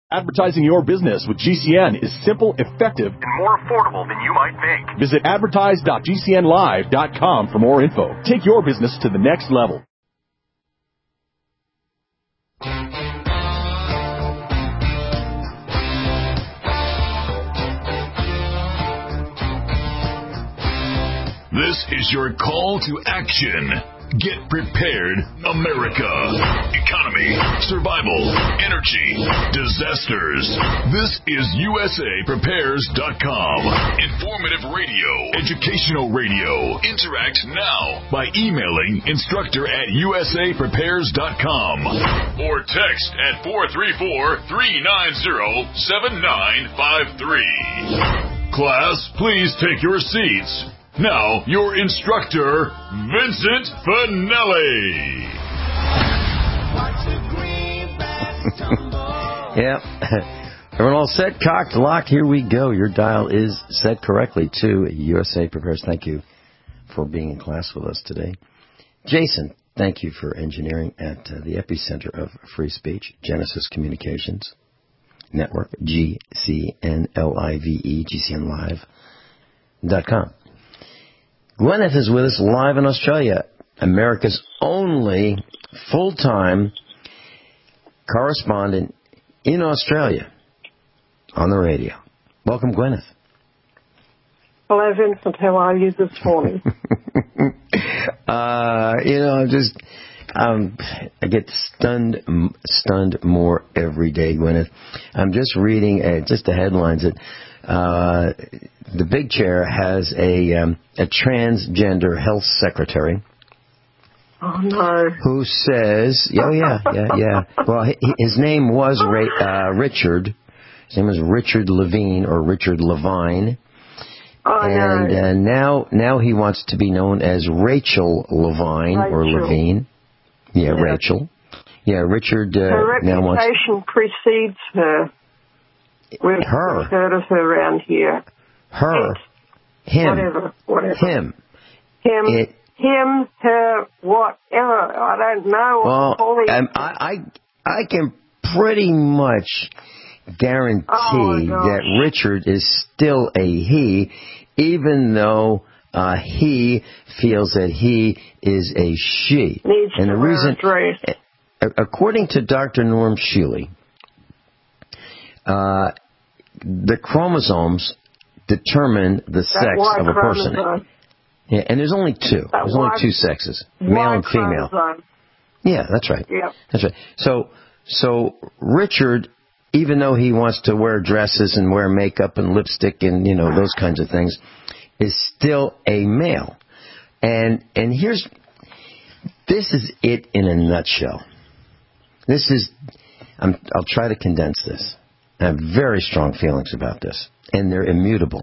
Advertising your business with GCN is simple, effective, and more affordable than you might think. Visit advertise.gcnlive.com for more info. Take your business to the next level. This is your call to action. Get prepared, America. Economy, survival, energy, disasters. This is USAPrepares.com. Informative radio, educational radio. Interact now by emailing instructor@USAPrepares.com or text at 434-390-7953. Class, please take your seats. Now, your instructor, Vincent Finelli. Yep. Everyone all set, cocked, locked? Here we go. Your dial is set correctly to USA Prepares. Thank you for being in class with us today. Jason, thank you for engineering at the epicenter of free speech, Genesis Communications Network, GCNLIVE, GCNlive.com. Gwyneth is with us live in Australia, America's only full-time correspondent in Australia on the radio. Welcome, Gwyneth. Hello, Vincent. How are you this morning? I get stunned more every day, Gwyneth. I'm just reading just the headlines that the big chair has a transgender health secretary. Oh, no. Who says, yeah. Well, his name was Richard. His name was Richard Levine or Richard Levine. Oh, and now he wants to be known as Rachel Levine or Levine. Yeah, Rachel. Yeah, Richard her now wants... Her reputation precedes her. We've heard of her around here. Her. Him. Whatever. Him. Him, her, whatever. I don't know. Well, I can pretty much guarantee that Richard is still a he, even though he feels that he is a she. Needs and to the wear reason, a dress. According to Dr. Norm Shealy, the chromosomes determine the sex of a person. Yeah, and there's only two. There's only two sexes, male and female. Yeah, that's right. Yep. That's right. So Richard, even though he wants to wear dresses and wear makeup and lipstick and those kinds of things, is still a male. And this is it in a nutshell. I'll try to condense this. I have very strong feelings about this, and they're immutable.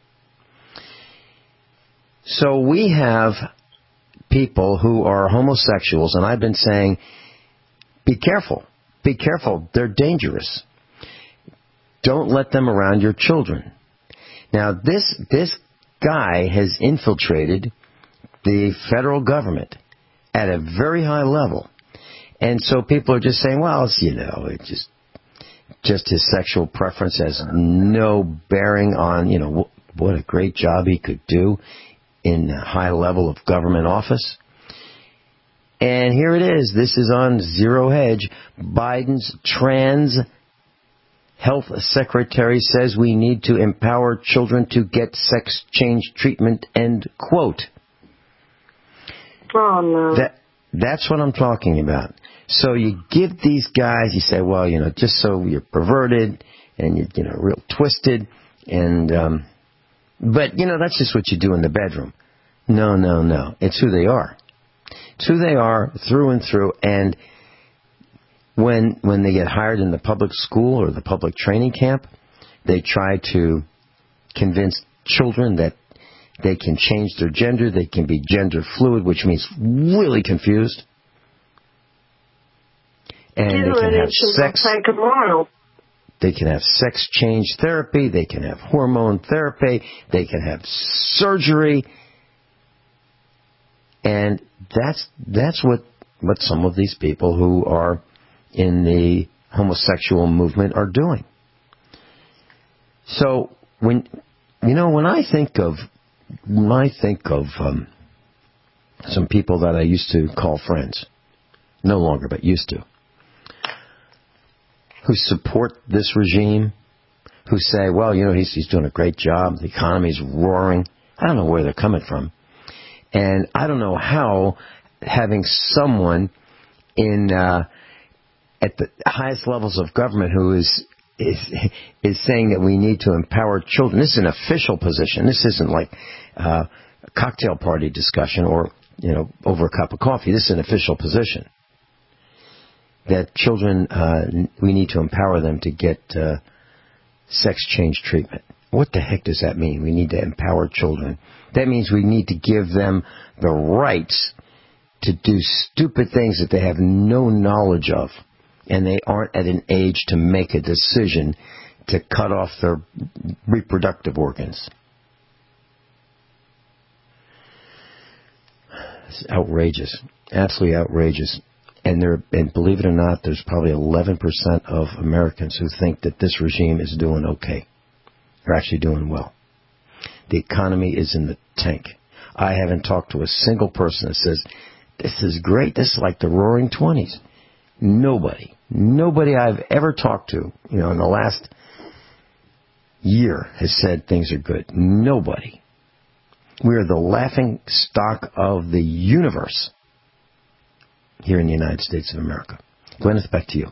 So we have people who are homosexuals, and I've been saying, be careful. Be careful. They're dangerous. Don't let them around your children. Now, this guy has infiltrated the federal government at a very high level. And so people are just saying, well, it's just his sexual preference has no bearing on, what a great job he could do in a high level of government office. And here it is. This is on Zero Hedge. Biden's trans health secretary says we need to empower children to get sex change treatment, end quote. Oh, no. That's what I'm talking about. So you give these guys, you say, well, just so you're perverted and you're real twisted, and but that's just what you do in the bedroom. No. It's who they are. It's who they are through and through. And when they get hired in the public school or the public training camp, they try to convince children that they can change their gender, they can be gender fluid, which means really confused. And they can have sex. They can have sex change therapy. They can have hormone therapy. They can have surgery. And that's what some of these people who are in the homosexual movement are doing. So when I think of some people that I used to call friends, no longer, but used to, who support this regime, who say, well, he's doing a great job, the economy's roaring. I don't know where they're coming from. And I don't know how having someone at the highest levels of government who is saying that we need to empower children. This is an official position. This isn't like a cocktail party discussion or, over a cup of coffee. This is an official position. That children, we need to empower them to get sex change treatment. What the heck does that mean? We need to empower children. That means we need to give them the rights to do stupid things that they have no knowledge of, and they aren't at an age to make a decision to cut off their reproductive organs. It's outrageous. Absolutely outrageous. And believe it or not, there's probably 11% of Americans who think that this regime is doing okay. They're actually doing well. The economy is in the tank. I haven't talked to a single person that says, this is great, this is like the roaring 20s. Nobody I've ever talked to, in the last year has said things are good. Nobody. We are the laughing stock of the universe here in the United States of America. Gwyneth, back to you.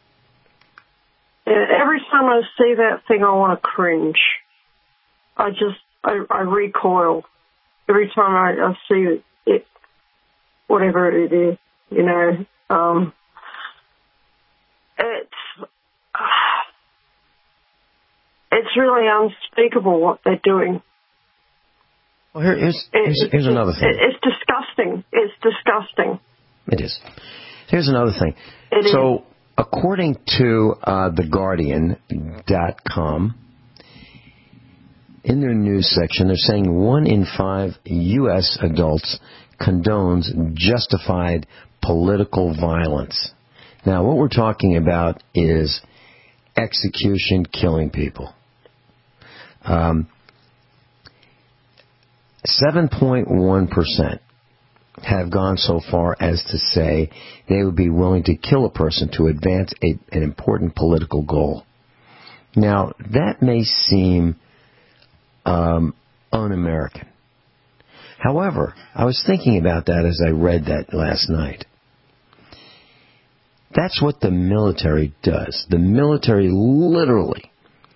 Every time I see that thing, I want to cringe. I recoil. Every time I see it, whatever it is, it's really unspeakable what they're doing. Well, here's another thing. It's disgusting. It's disgusting. It is. Here's another thing. So, according to TheGuardian.com, in their news section, they're saying 1 in 5 U.S. adults condones justified political violence. Now, what we're talking about is execution, killing people. 7.1% have gone so far as to say they would be willing to kill a person to advance an important political goal. Now, that may seem un-American. However, I was thinking about that as I read that last night. That's what the military does. The military literally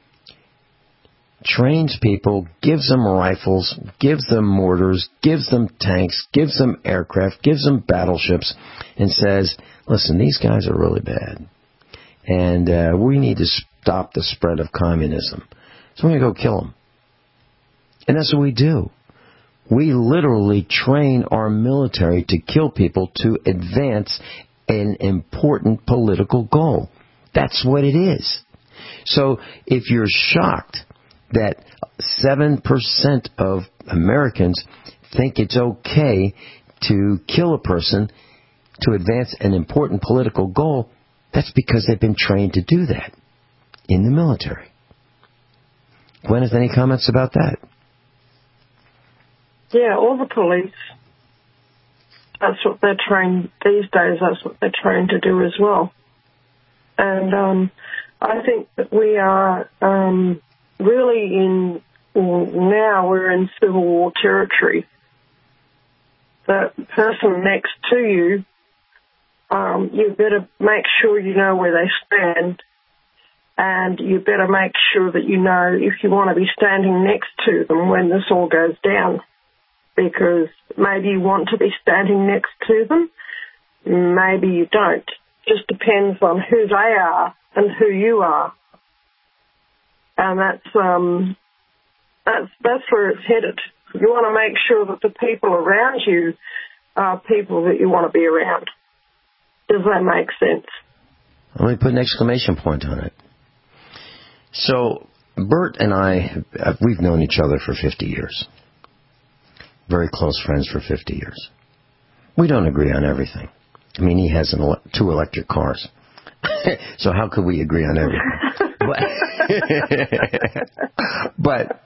trains people, gives them rifles, gives them mortars, gives them tanks, gives them aircraft, gives them battleships, and says, listen, these guys are really bad. And we need to stop the spread of communism. So we're going to go kill them. And that's what we do. We literally train our military to kill people to advance an important political goal. That's what it is. So if you're shocked that 7% of Americans think it's okay to kill a person to advance an important political goal, that's because they've been trained to do that in the military. Gwyneth, any comments about that? Yeah, all the police. That's what they're trained these days. That's what they're trained to do as well. And I think that we are really now we're in civil war territory. The person next to you, you better make sure you know where they stand, and you better make sure that you know if you want to be standing next to them when this all goes down. Because maybe you want to be standing next to them, maybe you don't. Just depends on who they are and who you are. And that's where it's headed. You want to make sure that the people around you are people that you want to be around. Does that make sense? Let me put an exclamation point on it. So, Bert and I, we've known each other for 50 years. Very close friends for 50 years. We don't agree on everything. I mean, he has 2 electric cars. So how could we agree on everything? But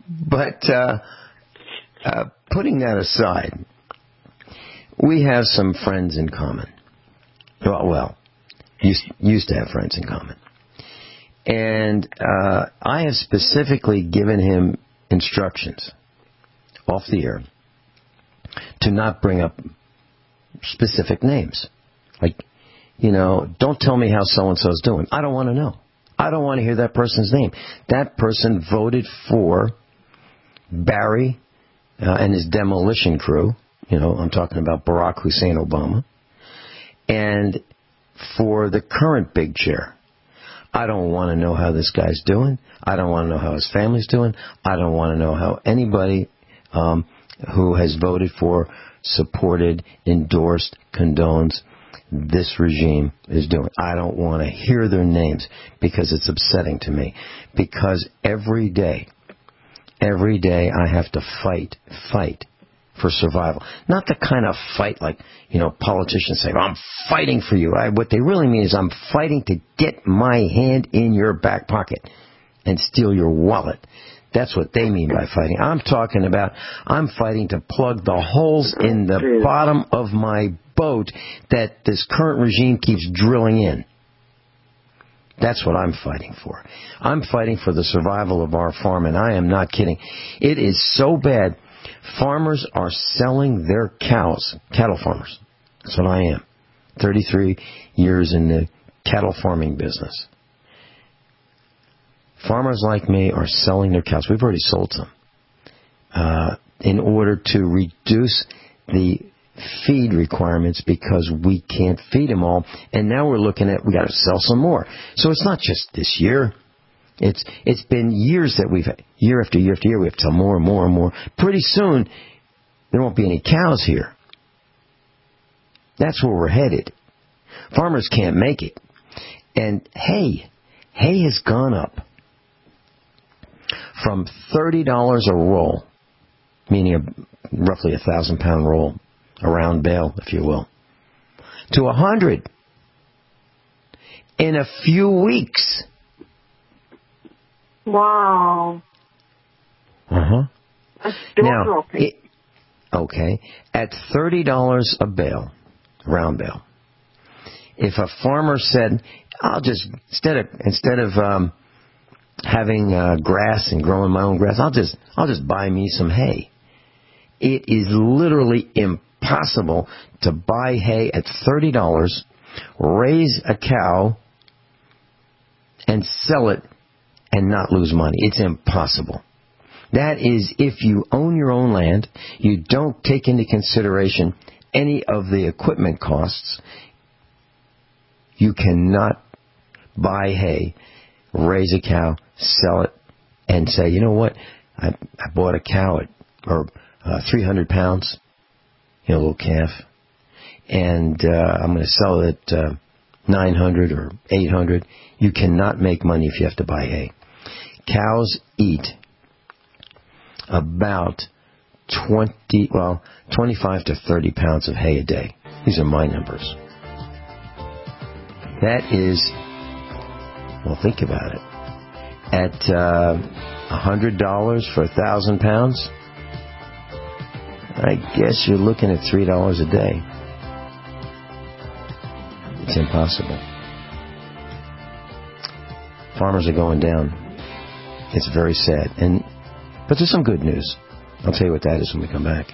putting that aside, we have some friends in common. Well, used to have friends in common. And I have specifically given him instructions off the air to not bring up specific names. Like, don't tell me how so-and-so's doing. I don't want to know. I don't want to hear that person's name. That person voted for Barry and his demolition crew. I'm talking about Barack Hussein Obama. And for the current big chair. I don't want to know how this guy's doing. I don't want to know how his family's doing. I don't want to know how anybody who has voted for, supported, endorsed, condones this regime is doing. I don't want to hear their names because it's upsetting to me. Because every day I have to fight for survival. Not the kind of fight like, politicians say, I'm fighting for you. What they really mean is I'm fighting to get my hand in your back pocket and steal your wallet. That's what they mean by fighting. I'm talking about I'm fighting to plug the holes in the bottom of my boat that this current regime keeps drilling in. That's what I'm fighting for. I'm fighting for the survival of our farm, and I am not kidding. It is so bad. Farmers are selling their cows. Cattle farmers. That's what I am. 33 years in the cattle farming business. Farmers like me are selling their cows. We've already sold some. In order to reduce the feed requirements because we can't feed them all. And now we're looking at, we got to sell some more. So it's not just this year. It's been years that we've had, year after year after year, we have to sell more and more and more. Pretty soon, there won't be any cows here. That's where we're headed. Farmers can't make it. And hay has gone up from $30 a roll, meaning roughly 1,000-pound roll, a round bale, if you will, to $100 in a few weeks. Wow. Uh-huh. That's still dropping. Okay. At $30 a bale, round bale, if a farmer said, I'll just, instead of having grass and growing my own grass, I'll just buy me some hay. It is literally impossible to buy hay at $30, raise a cow, and sell it and not lose money. It's impossible. That is, if you own your own land, you don't take into consideration any of the equipment costs, you cannot buy hay, raise a cow, sell it, and say, you know what, I bought a cow at 300 pounds, a little calf, and I'm going to sell it at 900 or 800. You cannot make money if you have to buy hay. Cows eat about 25 to 30 pounds of hay a day. These are my numbers. That is, well, think about it. At $100 for 1,000 pounds, I guess you're looking at $3 a day. It's impossible. Farmers are going down. It's very sad. But there's some good news. I'll tell you what that is when we come back.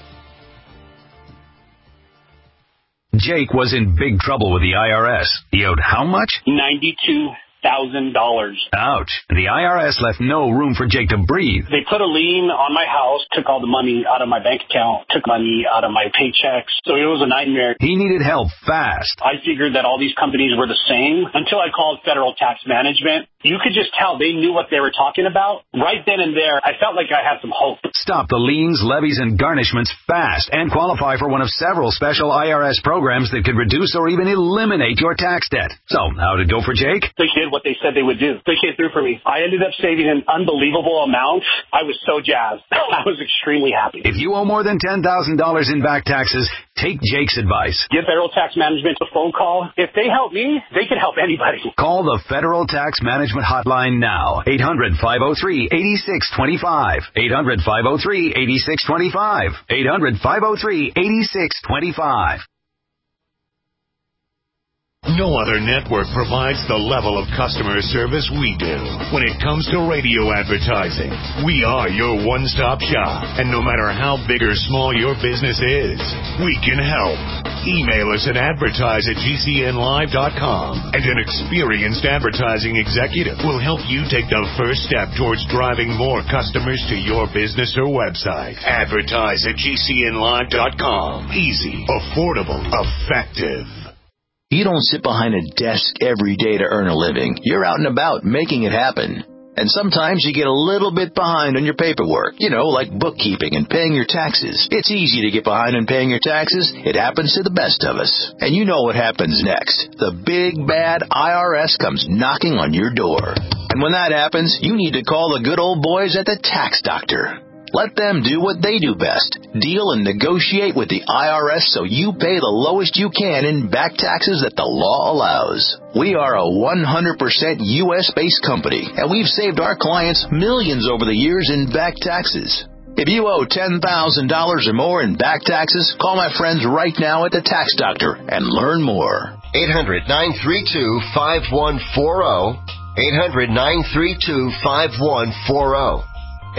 Jake was in big trouble with the IRS. He owed how much? $92,000. Ouch. The IRS left no room for Jake to breathe. They put a lien on my house, took all the money out of my bank account, took money out of my paychecks. So it was a nightmare. He needed help fast. I figured that all these companies were the same until I called Federal Tax Management. You could just tell they knew what they were talking about. Right then and there, I felt like I had some hope. Stop the liens, levies, and garnishments fast and qualify for one of several special IRS programs that could reduce or even eliminate your tax debt. So, how'd it go for Jake? They did what they said they would do. They came through for me. I ended up saving an unbelievable amount. I was so jazzed. I was extremely happy. If you owe more than $10,000 in back taxes, take Jake's advice. Give Federal Tax Management a phone call. If they help me, they can help anybody. Call the Federal Tax Management Hotline now. 800-503-8625. 800-503-8625. 800-503-8625. No other network provides the level of customer service we do. When it comes to radio advertising, we are your one-stop shop. And no matter how big or small your business is, we can help. Email us at advertise@gcnlive.com, and an experienced advertising executive will help you take the first step towards driving more customers to your business or website. Advertise@gcnlive.com. Easy, affordable, effective. You don't sit behind a desk every day to earn a living. You're out and about making it happen. And sometimes you get a little bit behind on your paperwork, like bookkeeping and paying your taxes. It's easy to get behind on paying your taxes. It happens to the best of us. And you know what happens next. The big, bad IRS comes knocking on your door. And when that happens, you need to call the good old boys at the Tax Doctor. Let them do what they do best. Deal and negotiate with the IRS so you pay the lowest you can in back taxes that the law allows. We are a 100% U.S.-based company, and we've saved our clients millions over the years in back taxes. If you owe $10,000 or more in back taxes, call my friends right now at the Tax Doctor and learn more. 800-932-5140. 800-932-5140.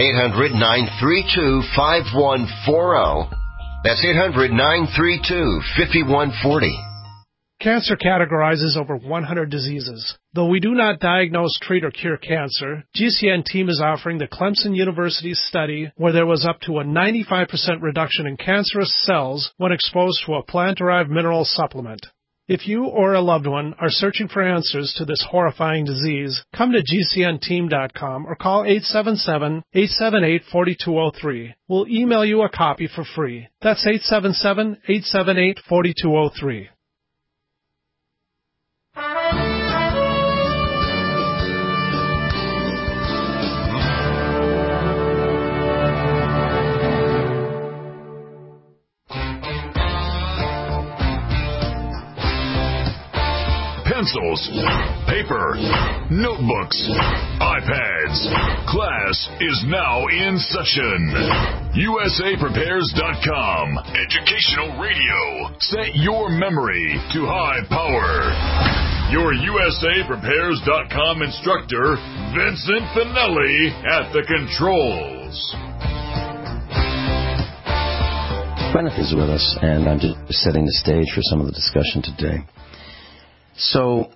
800-932-5140. That's 800-932-5140. Cancer categorizes over 100 diseases. Though we do not diagnose, treat, or cure cancer, GCN team is offering the Clemson University study where there was up to a 95% reduction in cancerous cells when exposed to a plant-derived mineral supplement. If you or a loved one are searching for answers to this horrifying disease, come to GCNteam.com or call 877-878-4203. We'll email you a copy for free. That's 877-878-4203. Pencils, paper, notebooks, iPads. Class is now in session. USAPrepares.com. Educational radio. Set your memory to high power. Your USAPrepares.com instructor, Vincent Finelli, at the controls. Gwyneth is with us, and I'm just setting the stage for some of the discussion today. So,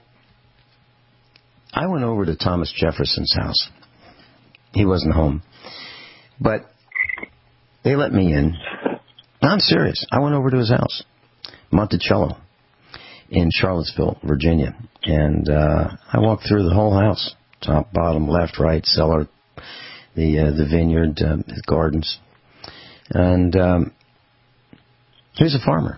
I went over to Thomas Jefferson's house. He wasn't home. But they let me in. I'm serious. I went over to his house, Monticello, in Charlottesville, Virginia. And I walked through the whole house, top, bottom, left, right, cellar, the vineyard, the gardens. And he's a farmer.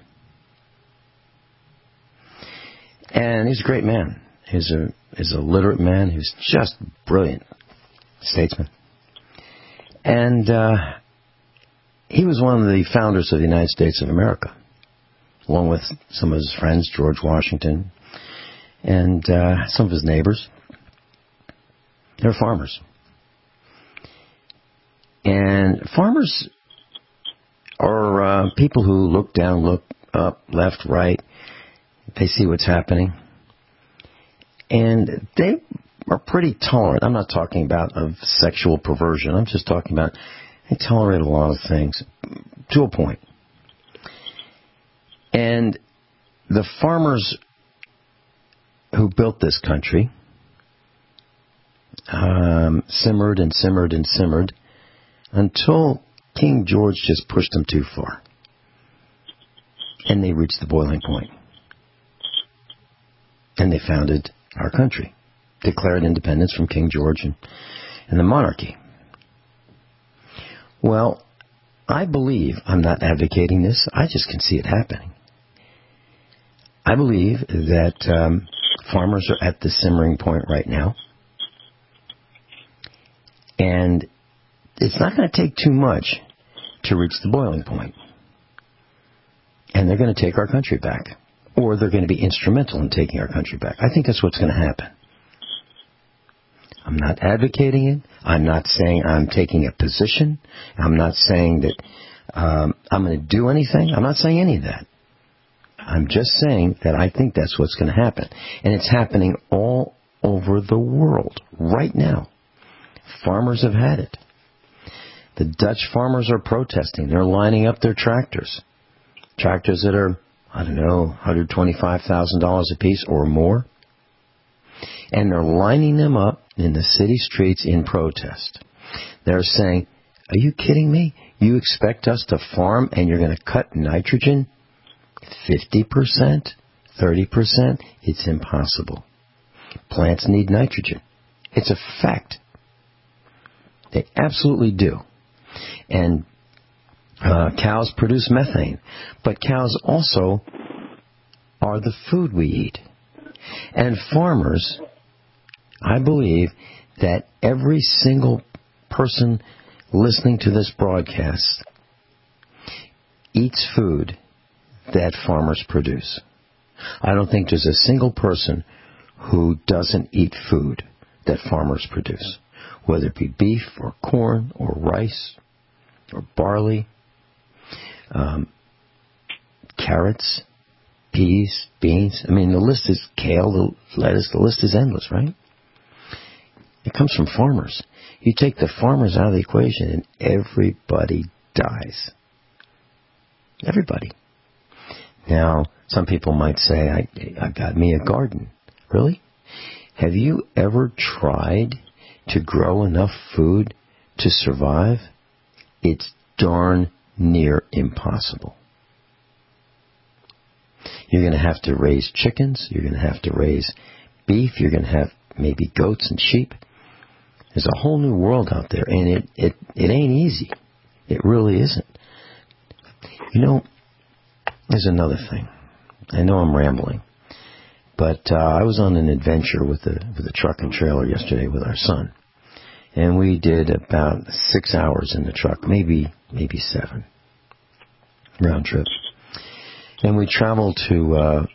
And he's a great man. He's a literate man. He's just brilliant statesman. And he was one of the founders of the United States of America, along with some of his friends, George Washington, and some of his neighbors. They're farmers. And farmers are people who look down, look up, left, right. They see what's happening. And they are pretty tolerant. I'm not talking about of sexual perversion. I'm just talking about they tolerate a lot of things to a point. And the farmers who built this country simmered and simmered and simmered until King George just pushed them too far. And they reached the boiling point. And they founded our country, declared independence from King George and the monarchy. Well, I believe, I'm not advocating this, I just can see it happening. I believe that Farmers are at the simmering point right now. And it's not going to take too much to reach the boiling point. And they're going to take our country back. Or they're going to be instrumental in taking our country back. I think that's what's going to happen. I'm not advocating it. I'm not saying I'm taking a position. I'm not saying that I'm going to do anything. I'm not saying any of that. I'm just saying that I think that's what's going to happen. And it's happening all over the world right now. Farmers have had it. The Dutch farmers are protesting. They're lining up their tractors. Tractors that are, I don't know, $125,000 a piece or more. And they're lining them up in the city streets in protest. They're saying, are you kidding me? You expect us to farm and you're going to cut nitrogen 50%, 30%? It's impossible. Plants need nitrogen. It's a fact. They absolutely do. And cows produce methane. But cows also are the food we eat. And farmers, I believe that every single person listening to this broadcast eats food that farmers produce. I don't think there's a single person who doesn't eat food that farmers produce, whether it be beef or corn or rice or barley, carrots, peas, beans. I mean, the list is kale, the lettuce, the list is endless, right? It comes from farmers. You take the farmers out of the equation and everybody dies. Everybody. Now, some people might say, I got me a garden. Really? Have you ever tried to grow enough food to survive? It's darn near impossible. You're going to have to raise chickens. You're going to have to raise beef. You're going to have maybe goats and sheep. There's a whole new world out there, and it ain't easy. It really isn't. You know, there's another thing. I know I'm rambling, but I was on an adventure with a truck and trailer yesterday with our son, and we did about 6 hours in the truck, maybe 7 round trip, and we traveled to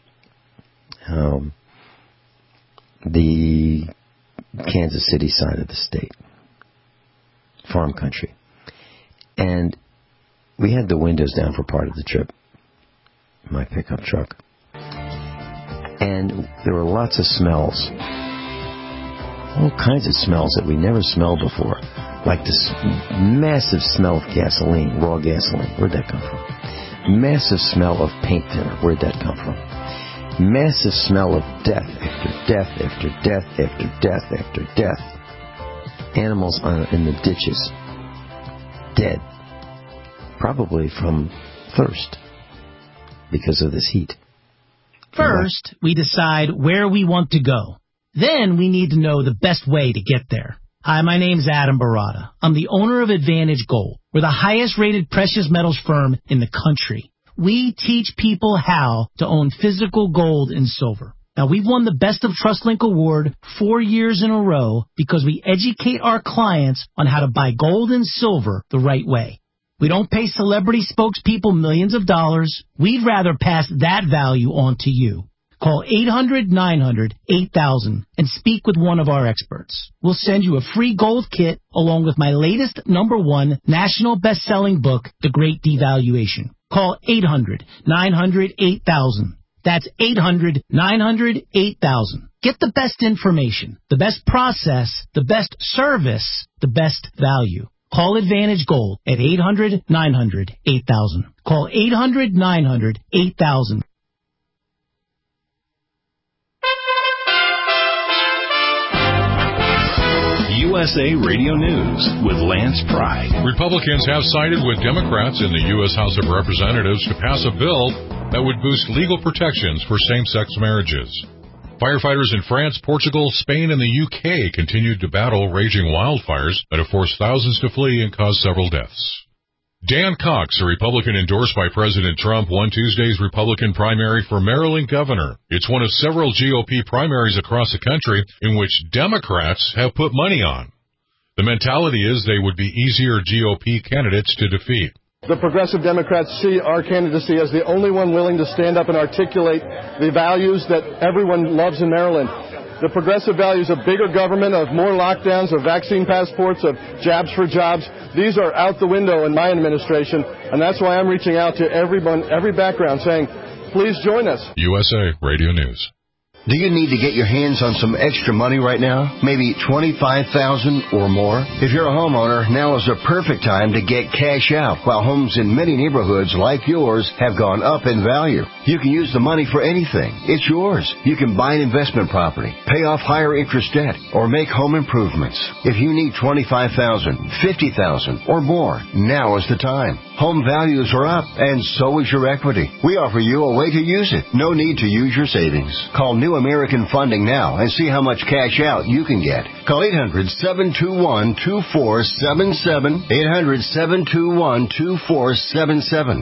the Kansas City side of the state, farm country, and we had the windows down for part of the trip, my pickup truck, and there were lots of smells, all kinds of smells that we never smelled before, like this massive smell of gasoline, raw gasoline. Where'd that come from? Massive smell of paint thinner. Where'd that come from? Massive smell of death after death after death after death after death. Animals in the ditches, dead, probably from thirst because of this heat. First, we decide where we want to go. Then we need to know the best way to get there. Hi, my name's Adam Barada. I'm the owner of Advantage Gold. We're the highest rated precious metals firm in the country. We teach people how to own physical gold and silver. Now, we've won the Best of TrustLink Award 4 years in a row because we educate our clients on how to buy gold and silver the right way. We don't pay celebrity spokespeople millions of dollars. We'd rather pass that value on to you. Call 800-900-8000 and speak with one of our experts. We'll send you a free gold kit along with my latest #1 national best-selling book, The Great Devaluation. Call 800-900-8000. That's 800-900-8000. Get the best information, the best process, the best service, the best value. Call Advantage Gold at 800-900-8000. Call 800-900-8000. USA Radio News with Lance Pride. Republicans have sided with Democrats in the U.S. House of Representatives to pass a bill that would boost legal protections for same-sex marriages. Firefighters in France, Portugal, Spain, and the UK continued to battle raging wildfires that have forced thousands to flee and caused several deaths. Dan Cox, a Republican endorsed by President Trump, won Tuesday's Republican primary for Maryland governor. It's one of several GOP primaries across the country in which Democrats have put money on. The mentality is they would be easier GOP candidates to defeat. The progressive Democrats see our candidacy as the only one willing to stand up and articulate the values that everyone loves in Maryland. The progressive values of bigger government, of more lockdowns, of vaccine passports, of jabs for jobs, these are out the window in my administration, and that's why I'm reaching out to everyone, every background, saying, please join us. USA Radio News. Do you need to get your hands on some extra money right now? Maybe $25,000 or more? If you're a homeowner, now is the perfect time to get cash out while homes in many neighborhoods like yours have gone up in value. You can use the money for anything. It's yours. You can buy an investment property, pay off higher interest debt, or make home improvements. If you need $25,000, $50,000 or more, now is the time. Home values are up, and so is your equity. We offer you a way to use it. No need to use your savings. Call New American Funding now and see how much cash out you can get. Call 800-721-2477. 800-721-2477.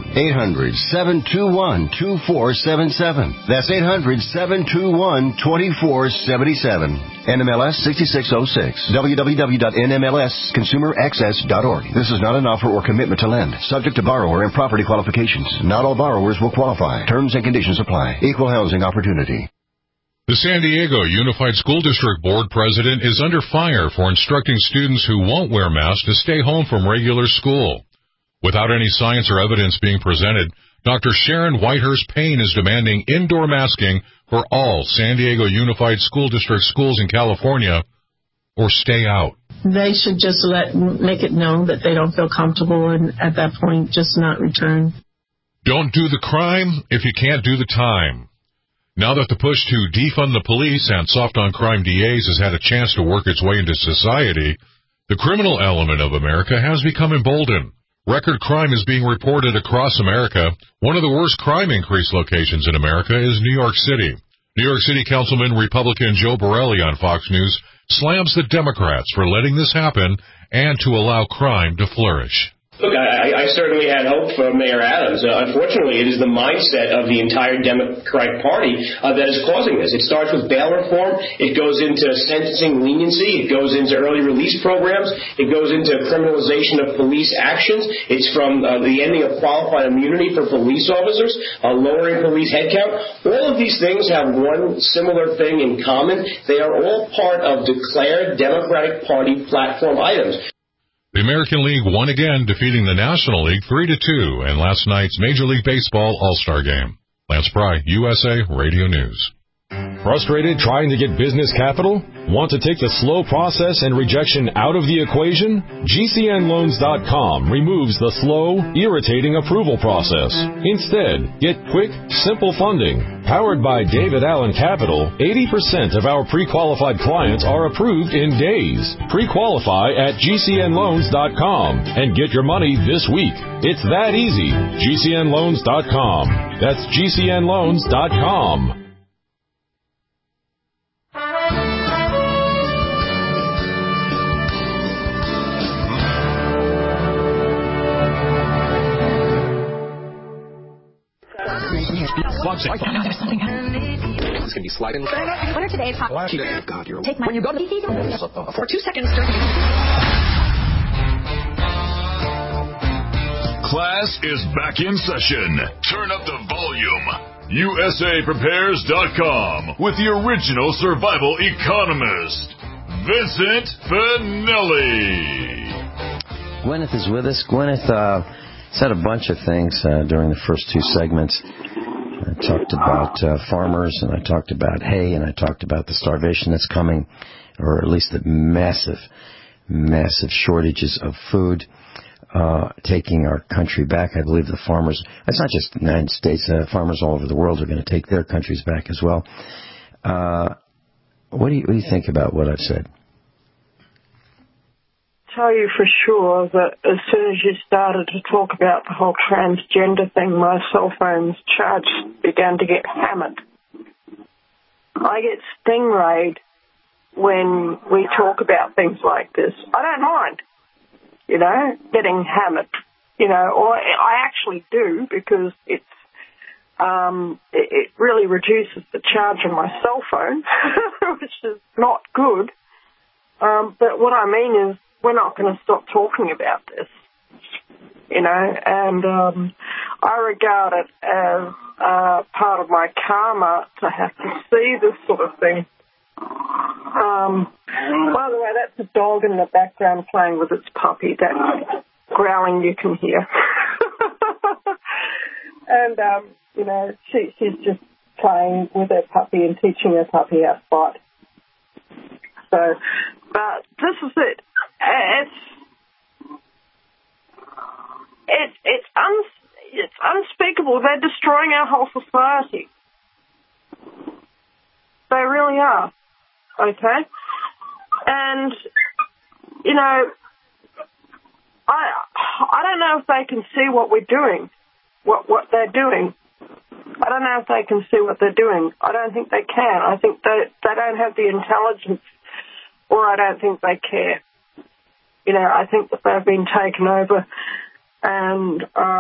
800-721-2477. That's 800-721-2477. NMLS 6606. www.nmlsconsumeraccess.org. This is not an offer or commitment to lend. Subject to borrower and property qualifications. Not all borrowers will qualify. Terms and conditions apply. Equal housing opportunity. The San Diego Unified School District Board president is under fire for instructing students who won't wear masks to stay home from regular school. Without any science or evidence being presented, Dr. Sharon Whitehurst Payne is demanding indoor masking for all San Diego Unified School District schools in California, or stay out. They should just make it known that they don't feel comfortable, and at that point, just not return. Don't do the crime if you can't do the time. Now that the push to defund the police and soft-on-crime DAs has had a chance to work its way into society, the criminal element of America has become emboldened. Record crime is being reported across America. One of the worst crime increase locations in America is New York City. New York City Councilman Republican Joe Borelli on Fox News slams the Democrats for letting this happen and to allow crime to flourish. Look, I certainly had hope for Mayor Adams. Unfortunately, it is the mindset of the entire Democratic Party that is causing this. It starts with bail reform. It goes into sentencing leniency. It goes into early release programs. It goes into criminalization of police actions. It's from the ending of qualified immunity for police officers, lowering police headcount. All of these things have one similar thing in common. They are all part of declared Democratic Party platform items. The American League won again, defeating the National League 3-2 in last night's Major League Baseball All-Star Game. Lance Pry, USA Radio News. Frustrated trying to get business capital? Want to take the slow process and rejection out of the equation? GCNLoans.com removes the slow, irritating approval process. Instead, get quick, simple funding. Powered by David Allen Capital, 80% of our pre-qualified clients are approved in days. Pre-qualify at GCNLoans.com and get your money this week. It's that easy. GCNLoans.com. That's GCNLoans.com. There's something happening. It's going to be sliding. Winner today's hot. God, you're take my. When you go to for 2 seconds. Class is back in session. Turn up the volume. USAPrepares.com with the original survival economist, Vincent Finelli. Gwyneth is with us. Gwyneth said a bunch of things during the first two segments. I talked about farmers, and I talked about hay, and I talked about the starvation that's coming, or at least the massive shortages of food taking our country back. I believe the farmers, it's not just the United States, farmers all over the world are going to take their countries back as well. What do you think about what I've said? Tell you for sure that as soon as you started to talk about the whole transgender thing, my cell phone's charge began to get hammered. I get stingrayed when we talk about things like this. I don't mind, getting hammered. or I actually do, because it really reduces the charge on my cell phone, which is not good. But what I mean is, we're not going to stop talking about this, and I regard it as part of my karma to have to see this sort of thing. By the way, that's a dog in the background playing with its puppy. That growling you can hear. And, she's just playing with her puppy and teaching her puppy how to fight. So, but this is it. It's unspeakable. They're destroying our whole society. They really are. Okay? And, I don't know if they can see what we're doing, what they're doing. I don't know if they can see what they're doing. I don't think they can. I think they don't have the intelligence, or I don't think they care. I think that they've been taken over, and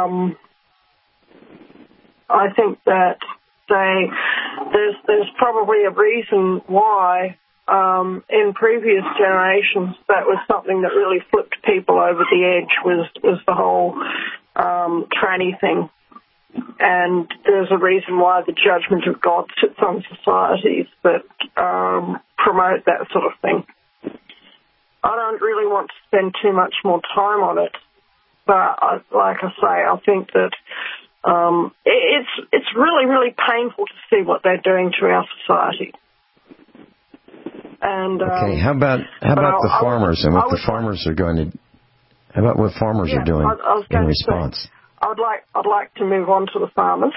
I think that there's probably a reason why in previous generations that was something that really flipped people over the edge was the whole tranny thing. And there's a reason why the judgment of God sits on societies that promote that sort of thing. I don't really want to spend too much more time on it, but like I say, I think that it's really, really painful to see what they're doing to our society. And okay, how about the farmers and what the farmers are going to? How about what farmers are doing in response? I'd like to move on to the farmers.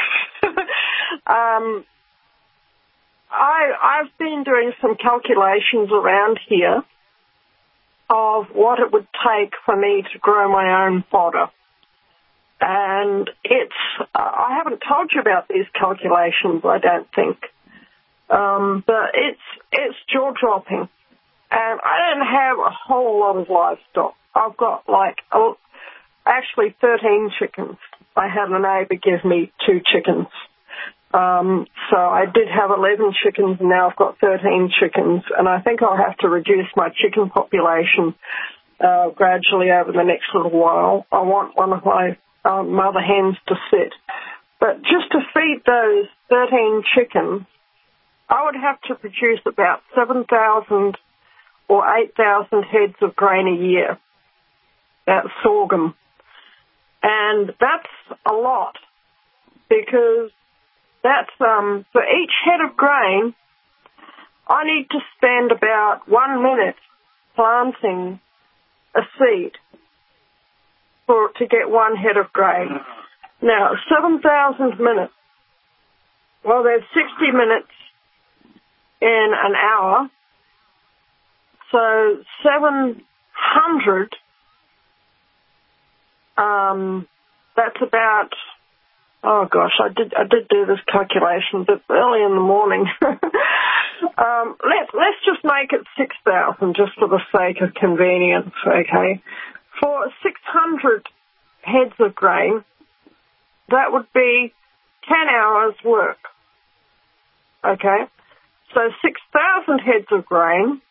I've been doing some calculations around here of what it would take for me to grow my own fodder. And I haven't told you about these calculations, I don't think. But it's jaw-dropping. And I don't have a whole lot of livestock. I've got actually 13 chickens. I had a neighbour give me 2 chickens. So I did have 11 chickens, and now I've got 13 chickens. And I think I'll have to reduce my chicken population gradually over the next little while. I want one of my mother hens to sit. But just to feed those 13 chickens, I would have to produce about 7,000 or 8,000 heads of grain a year. That's sorghum. And that's a lot, because that's, for each head of grain, I need to spend about 1 minute planting a seed to get 1 head of grain. Now, 7,000 minutes. Well, there's 60 minutes in an hour. So 700, that's about, oh gosh, I did do this calculation, but early in the morning. Let's just make it 6,000 just for the sake of convenience, okay? For 600 heads of grain, that would be 10 hours work, okay? So 6,000 heads of grain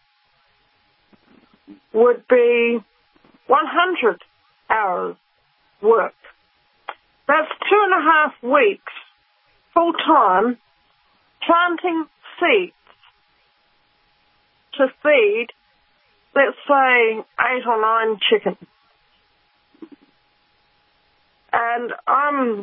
would be 100 hours work. That's 2.5 weeks full-time planting seeds to feed, let's say, 8 or 9 chickens. And I'm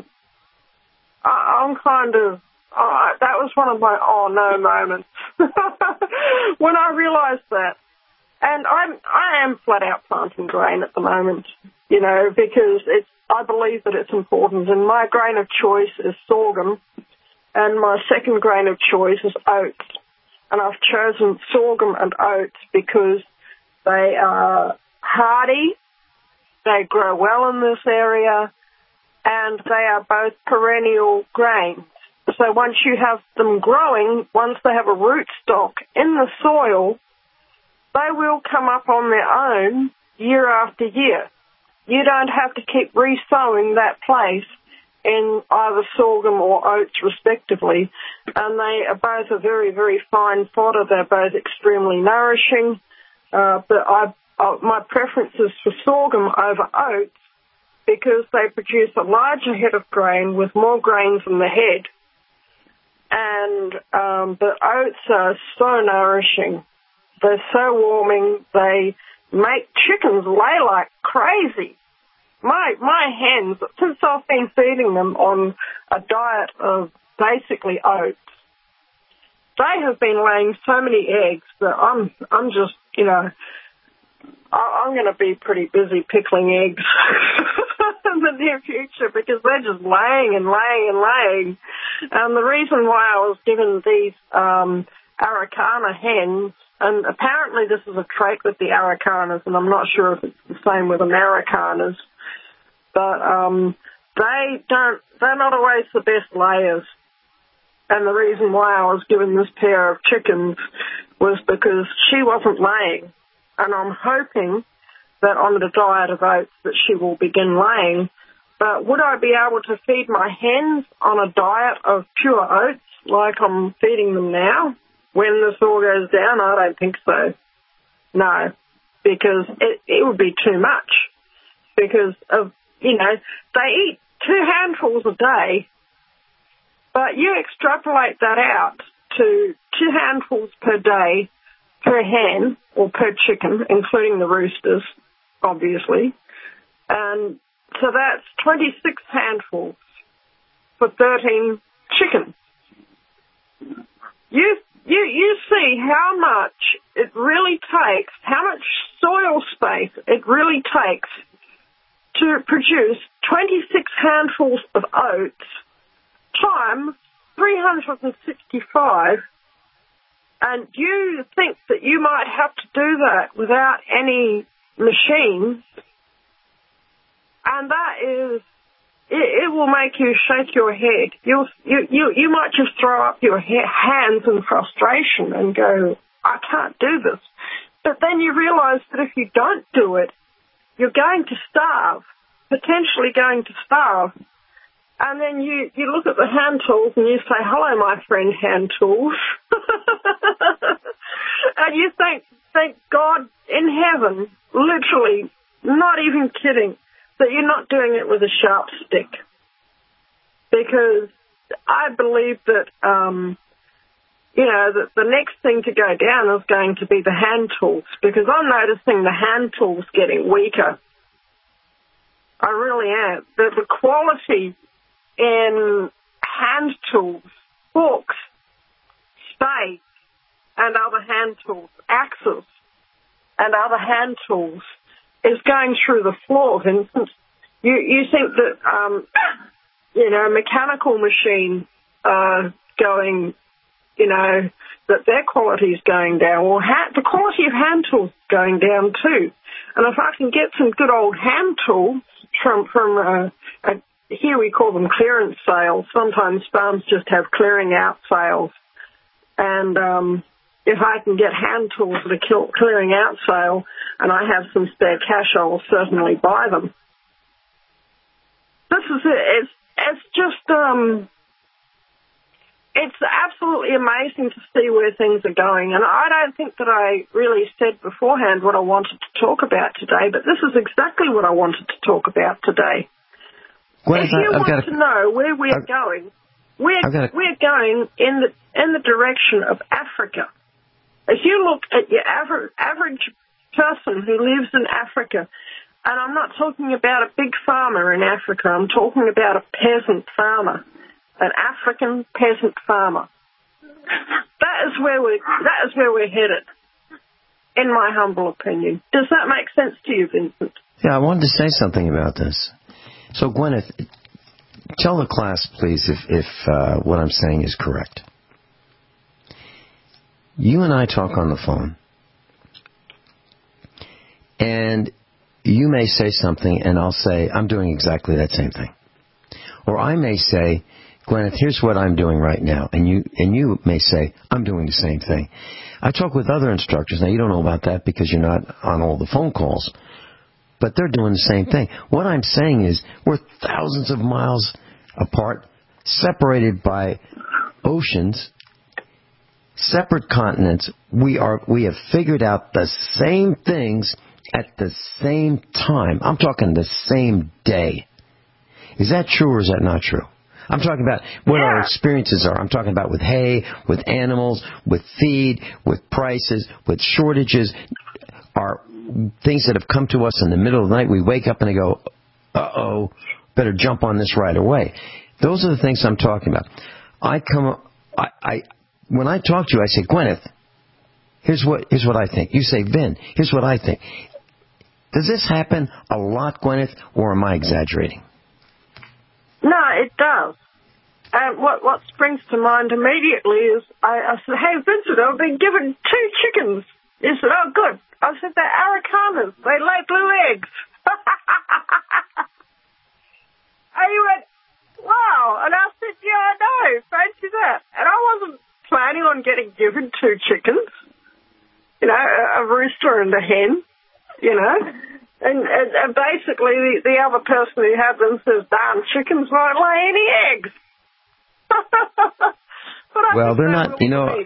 kind of, that was one of my oh no moments when I realised that. And I am flat out planting grain at the moment, because I believe that it's important. And my grain of choice is sorghum, and my second grain of choice is oats. And I've chosen sorghum and oats because they are hardy, they grow well in this area, and they are both perennial grains. So once you have them growing, once they have a rootstock in the soil, they will come up on their own year after year. you don't have to keep re-sowing that place in either sorghum or oats, respectively. And they are both a very, very fine fodder. They're both extremely nourishing. But my preference is for sorghum over oats because they produce a larger head of grain with more grains in the head. And the oats are so nourishing. They're so warming. They make chickens lay like crazy. My hens, since I've been feeding them on a diet of basically oats, they have been laying so many eggs that I'm just, you know, I'm going to be pretty busy pickling eggs in the near future because they're just laying and laying and laying. And the reason why I was given these Araucana hens, and apparently this is a trait with the Araucanas, and I'm not sure if it's the same with Americanas, but they're not always the best layers. And the reason why I was given this pair of chickens was because she wasn't laying. And I'm hoping that on the diet of oats that she will begin laying. But would I be able to feed my hens on a diet of pure oats like I'm feeding them now when this all goes down? I don't think so. No, because it would be too much. Because of, you know, they eat 2 handfuls a day, but you extrapolate that out to 2 handfuls per day per hen or per chicken, including the roosters, obviously. And so that's 26 handfuls for 13 chickens. You see how much it really takes, how much soil space it really takes to produce 26 handfuls of oats times 365. And you think that you might have to do that without any machines, and that is, it will make you shake your head. You might just throw up your hands in frustration and go, I can't do this. But then you realize that if you don't do it, you're going to starve, potentially going to starve. And then you look at the hand tools and you say, hello, my friend, hand tools. And you thank God in heaven, literally, not even kidding, that you're not doing it with a sharp stick. Because I believe that, that the next thing to go down is going to be the hand tools, because I'm noticing the hand tools getting weaker. I really am. The quality in hand tools, forks, spades, and other hand tools, axes, and other hand tools is going through the floor. For instance, you think that, mechanical machines are going, that their quality is going down. Well, the quality of hand tools is going down too. And if I can get some good old hand tools from here we call them clearance sales. Sometimes farms just have clearing out sales. And if I can get hand tools at a clearing out sale and I have some spare cash, I will certainly buy them. This is it. It's just, it's absolutely amazing to see where things are going. And I don't think that I really said beforehand what I wanted to talk about today, but this is exactly what I wanted to talk about today. If you want to know where we're going, we're going in the direction of Africa. If you look at your average person who lives in Africa, and I'm not talking about a big farmer in Africa, I'm talking about a peasant farmer, an African peasant farmer. That is where we're headed, in my humble opinion. Does that make sense to you, Vincent? Yeah, I wanted to say something about this. So, Gwyneth, tell the class, please, if what I'm saying is correct. You and I talk on the phone, and you may say something, and I'll say, I'm doing exactly that same thing. Or I may say, Gwyneth, here's what I'm doing right now, and you may say, I'm doing the same thing. I talk with other instructors. Now, you don't know about that because you're not on all the phone calls. but they're doing the same thing. What I'm saying is we're thousands of miles apart, separated by oceans, separate continents. We have figured out the same things at the same time. I'm talking the same day. Is that true or is that not true? I'm talking about what our experiences are. I'm talking about with hay, with animals, with feed, with prices, with shortages, are things that have come to us in the middle of the night. We wake up and they go, uh-oh, better jump on this right away. Those are the things I'm talking about. When I talk to you, I say, Gwyneth, here's what I think. You say, Vin, here's what I think. Does this happen a lot, Gwyneth, or am I exaggerating? No, it does. And what springs to mind immediately is I said, hey, Vincent, I've been given 2 chickens. He said, oh, good. I said, they're Araucanas. They lay blue eggs. And he went, wow. And I said, yeah, I know. Fancy that. And I wasn't planning on getting given 2 chickens. You know, a rooster and a hen, you know. And basically the other person who had them says, darn chickens won't lay any eggs. Well, they're not, you know,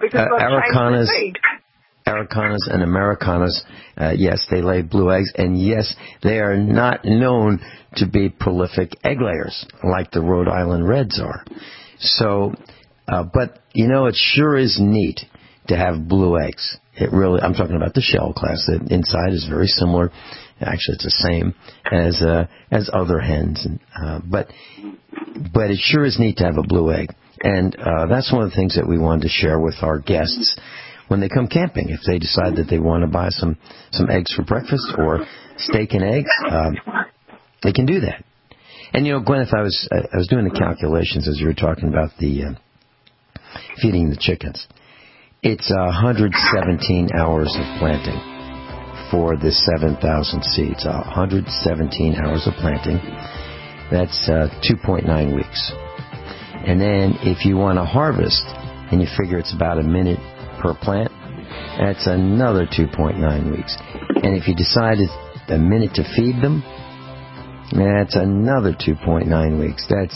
Araucanas and Americanas, yes, they lay blue eggs, and yes, they are not known to be prolific egg layers like the Rhode Island Reds are. So, but, you know, it sure is neat to have blue eggs. It really, I'm talking about the shell class. The inside is very similar. Actually, it's the same as other hens. But it sure is neat to have a blue egg. And that's one of the things that we wanted to share with our guests when they come camping. If they decide that they want to buy some eggs for breakfast or steak and eggs, they can do that. And, you know, Gwyneth, I was doing the calculations as you were talking about the feeding the chickens. It's 117 hours of planting for the 7,000 seeds. 117 hours of planting. That's 2.9 weeks. And then if you want to harvest, and you figure it's about a minute per plant, that's another 2.9 weeks. And if you decide it's a minute to feed them, that's another 2.9 weeks. That's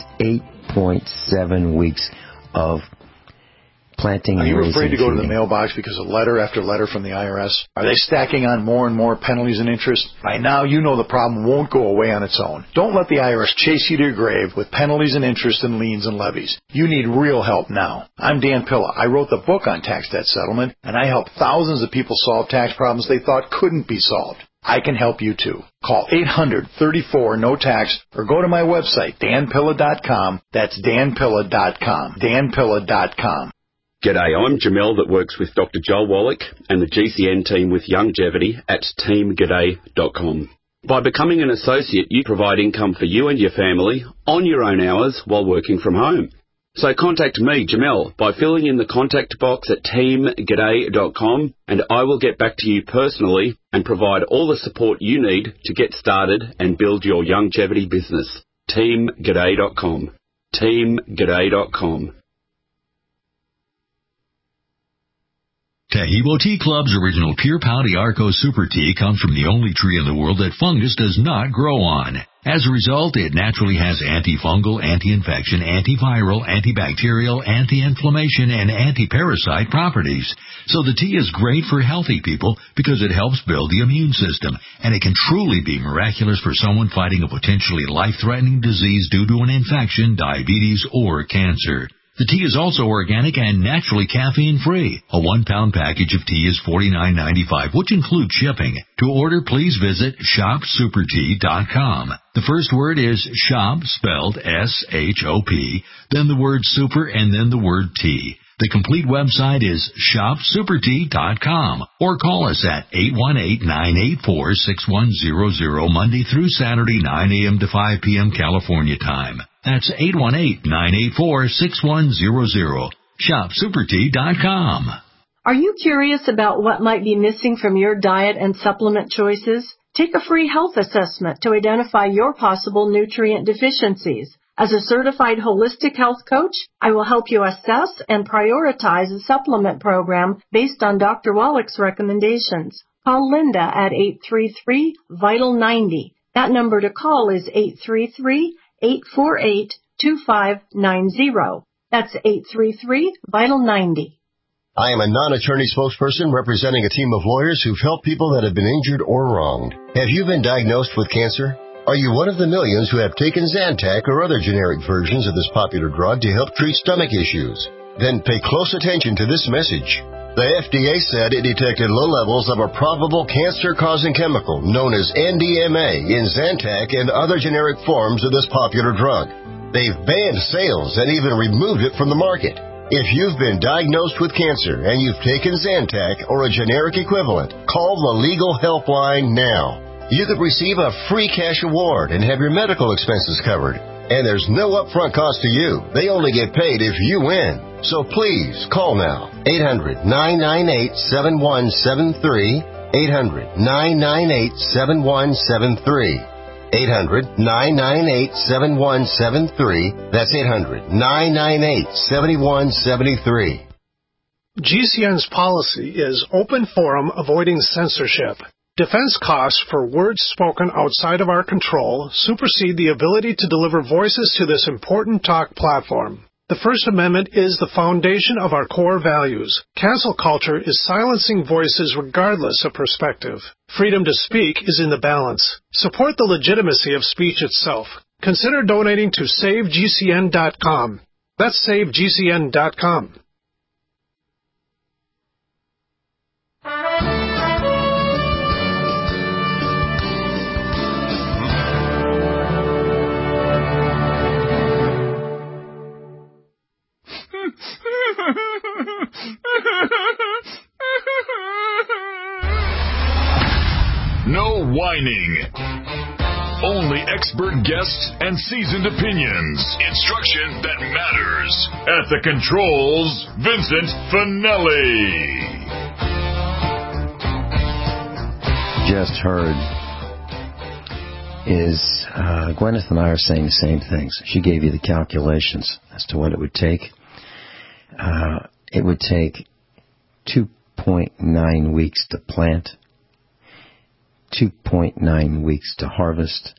8.7 weeks of planting and raising. Are you afraid to go to the feeding. mailbox because of letter after letter from the IRS? Are they stacking on more and more penalties and interest? By now, you know the problem won't go away on its own. Don't let the IRS chase you to your grave with penalties and interest and liens and levies. You need real help now. I'm Dan Pilla. I wrote the book on tax debt settlement, and I help thousands of people solve tax problems they thought couldn't be solved. I can help you too. Call 800-34-NO-TAX or go to my website, danpilla.com. That's danpilla.com. danpilla.com. G'day, I'm Jamel that works with Dr. Joel Wallach and the GCN team with Longevity at teamg'day.com. By becoming an associate, you provide income for you and your family on your own hours while working from home. So contact me, Jamel, by filling in the contact box at teamg'day.com, and I will get back to you personally and provide all the support you need to get started and build your longevity business. teamg'day.com. teamg'day.com. Tahibo Tea Club's original Pure Pau d'Arco Super Tea comes from the only tree in the world that fungus does not grow on. As a result, it naturally has antifungal, anti-infection, antiviral, antibacterial, anti-inflammation, and anti-parasite properties. So the tea is great for healthy people because it helps build the immune system, and it can truly be miraculous for someone fighting a potentially life-threatening disease due to an infection, diabetes, or cancer. The tea is also organic and naturally caffeine-free. A 1-pound package of tea is $49.95, which includes shipping. To order, please visit shopsupertea.com. The first word is shop, spelled S-H-O-P, then the word super, and then the word tea. The complete website is shopsupertea.com, or call us at 818-984-6100 Monday through Saturday, 9 a.m. to 5 p.m. California time. That's 818-984-6100. shopsupertea.com. Are you curious about what might be missing from your diet and supplement choices? Take a free health assessment to identify your possible nutrient deficiencies. As a certified holistic health coach, I will help you assess and prioritize a supplement program based on Dr. Wallach's recommendations. Call Linda at 833-VITAL-90. That number to call is 833-848-2590. That's 833-VITAL-90. I am a non-attorney spokesperson representing a team of lawyers who've helped people that have been injured or wronged. Have you been diagnosed with cancer? Are you one of the millions who have taken Zantac or other generic versions of this popular drug to help treat stomach issues? Then pay close attention to this message. The FDA said it detected low levels of a probable cancer-causing chemical known as NDMA in Zantac and other generic forms of this popular drug. They've banned sales and even removed it from the market. If you've been diagnosed with cancer and you've taken Zantac or a generic equivalent, call the Legal Helpline now. You could receive a free cash award and have your medical expenses covered. And there's no upfront cost to you. They only get paid if you win. So please, call now. 800-998-7173. 800-998-7173. 800-998-7173. That's 800-998-7173. GCN's policy is open forum avoiding censorship. Defense costs for words spoken outside of our control supersede the ability to deliver voices to this important talk platform. The First Amendment is the foundation of our core values. Cancel culture is silencing voices regardless of perspective. Freedom to speak is in the balance. Support the legitimacy of speech itself. Consider donating to SaveGCN.com. That's SaveGCN.com. No whining. Only expert guests and seasoned opinions. Instruction that matters. At the controls, Vincent Finelli. Just heard is Gwyneth and I are saying the same things. She gave you the calculations as to what it would take. It would take 2.9 weeks to plant, 2.9 weeks to harvest,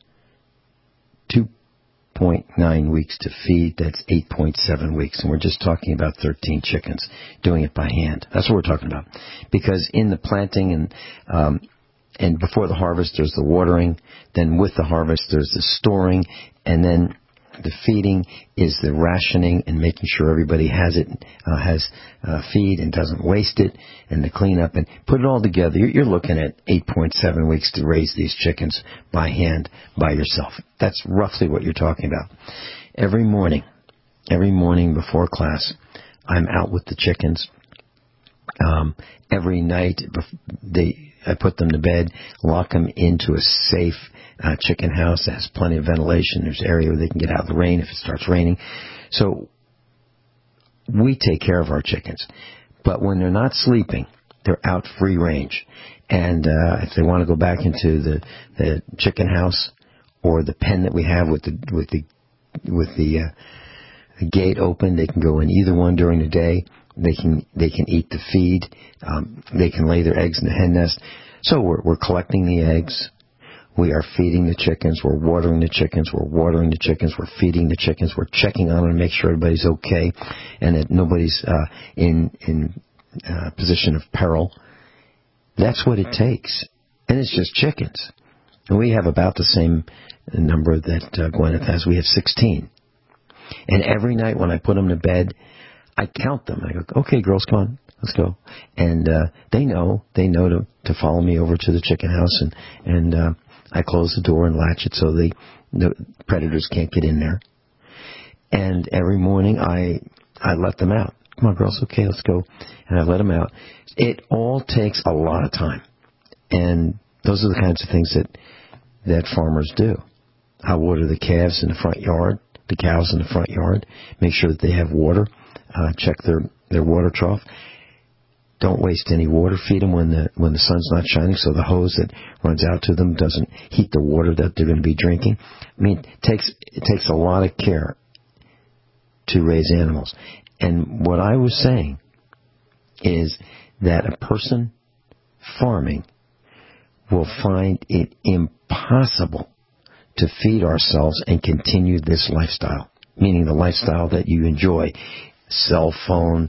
2.9 weeks to feed. That's 8.7 weeks. And we're just talking about 13 chickens, doing it by hand. That's what we're talking about. Because in the planting and before the harvest, there's the watering. Then with the harvest, there's the storing. And then the feeding is the rationing and making sure everybody has feed and doesn't waste it, and the cleanup, and put it all together. You're looking at 8.7 weeks to raise these chickens by hand, by yourself. That's roughly what you're talking about. Every morning before class, I'm out with the chickens. Every night, I put them to bed, lock them into a safe chicken house that has plenty of ventilation. There's an area where they can get out of the rain if it starts raining. So we take care of our chickens. But when they're not sleeping, they're out free range. And if they want to go back into the chicken house or the pen that we have with the gate open, they can go in either one during the day. They can eat the feed. They can lay their eggs in the hen nest. So we're collecting the eggs. We are feeding the chickens. We're watering the chickens. We're watering the chickens. We're feeding the chickens. We're checking on them to make sure everybody's okay and that nobody's in position of peril. That's what it takes. And it's just chickens. And we have about the same number that Gwyneth has. We have 16. And every night when I put them to bed, I count them. I go, okay, girls, come on, let's go. And they know to follow me over to the chicken house, and I close the door and latch it so the predators can't get in there. And every morning I let them out. Come on, girls, okay, let's go. And I let them out. It all takes a lot of time. And those are the kinds of things that farmers do. I water the calves in the front yard, the cows in the front yard, make sure that they have water. Check their water trough. Don't waste any water. Feed them when the sun's not shining, so the hose that runs out to them doesn't heat the water that they're going to be drinking. I mean, it takes a lot of care to raise animals. And what I was saying is that a person farming will find it impossible to feed ourselves and continue this lifestyle, meaning the lifestyle that you enjoy. Cell phone,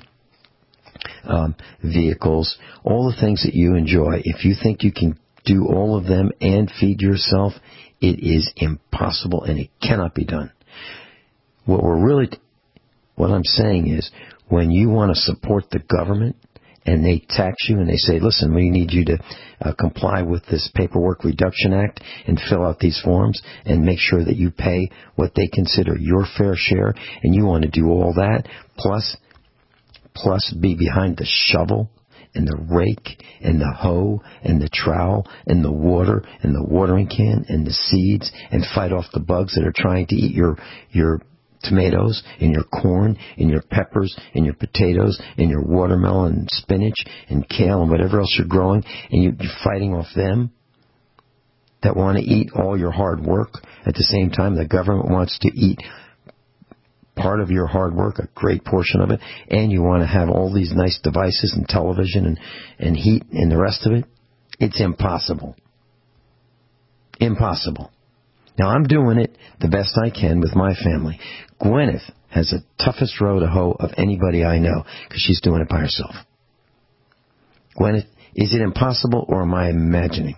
vehicles, all the things that you enjoy. If you think you can do all of them and feed yourself, it is impossible and it cannot be done. What I'm saying is, when you want to support the government and they tax you and they say, listen, we need you to comply with this Paperwork Reduction Act and fill out these forms and make sure that you pay what they consider your fair share, and you want to do all that, plus be behind the shovel and the rake and the hoe and the trowel and the water and the watering can and the seeds and fight off the bugs that are trying to eat your tomatoes and your corn and your peppers and your potatoes and your watermelon and spinach and kale and whatever else you're growing, and you're fighting off them that want to eat all your hard work. At the same time, the government wants to eat part of your hard work, a great portion of it, and you want to have all these nice devices and television and heat and the rest of it. It's impossible. Impossible. Now, I'm doing it the best I can with my family. Gwyneth has the toughest row to hoe of anybody I know because she's doing it by herself. Gwyneth, is it impossible or am I imagining?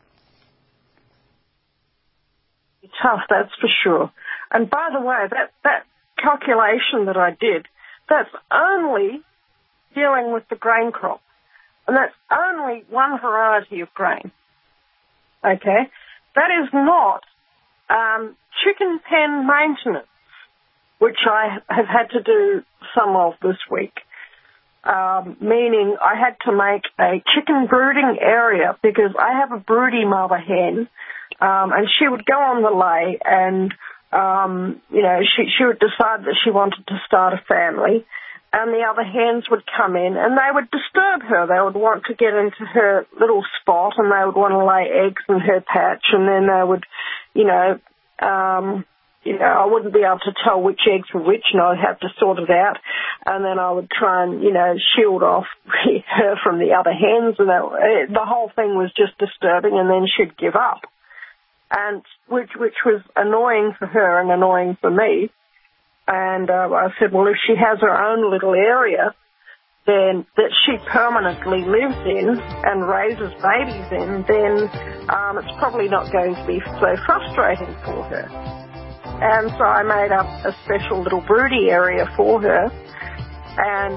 It's tough, that's for sure. And by the way, that calculation that I did, that's only dealing with the grain crop. And that's only one variety of grain. Okay? That is not chicken pen maintenance, which I have had to do some of this week, meaning I had to make a chicken brooding area because I have a broody mother hen, and she would go on the lay and, she would decide that she wanted to start a family, and the other hens would come in and they would disturb her. They would want to get into her little spot and they would want to lay eggs in her patch, and then they would, I wouldn't be able to tell which eggs were which, and I'd have to sort it out. And then I would try and, shield off her from the other hens, and the whole thing was just disturbing, and then she'd give up. And which was annoying for her and annoying for me. And I said, well, if she has her own little area then that she permanently lives in and raises babies in, then it's probably not going to be so frustrating for her. And so I made up a special little broody area for her. And,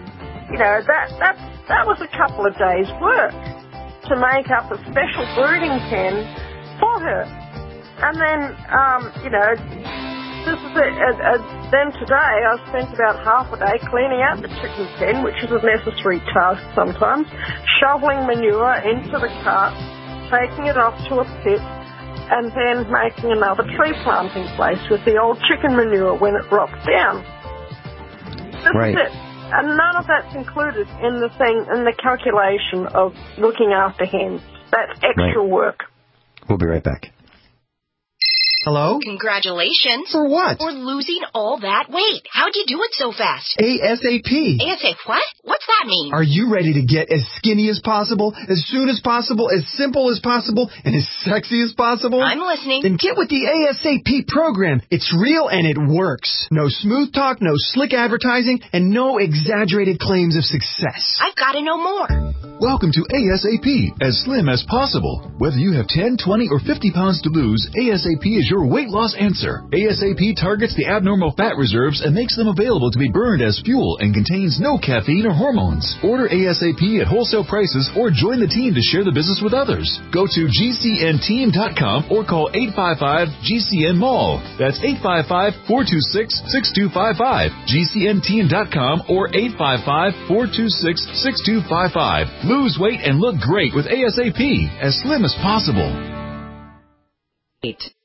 that was a couple of days' work to make up a special brooding pen for her. And then, this is it. Then today I spent about half a day cleaning out the chicken pen, which is a necessary task sometimes, shoveling manure into the cart, taking it off to a pit, and then making another tree planting place with the old chicken manure when it drops down. This is it. And none of that's included in the calculation of looking after hens. That's extra work. We'll be right back. Hello? Congratulations. For what? For losing all that weight. How'd you do it so fast? ASAP. ASAP what? What's that mean? Are you ready to get as skinny as possible, as soon as possible, as simple as possible, and as sexy as possible? I'm listening. Then get with the ASAP program. It's real and it works. No smooth talk, no slick advertising, and no exaggerated claims of success. I've got to know more. Welcome to ASAP, as slim as possible. Whether you have 10, 20, or 50 pounds to lose, ASAP is your weight loss answer. ASAP targets the abnormal fat reserves and makes them available to be burned as fuel and contains no caffeine or hormones. Order ASAP at wholesale prices or join the team to share the business with others. Go to GCNteam.com or call 855-GCN-MALL. That's 855-426-6255. GCNteam.com or 855-426-6255. Lose weight and look great with ASAP, as slim as possible.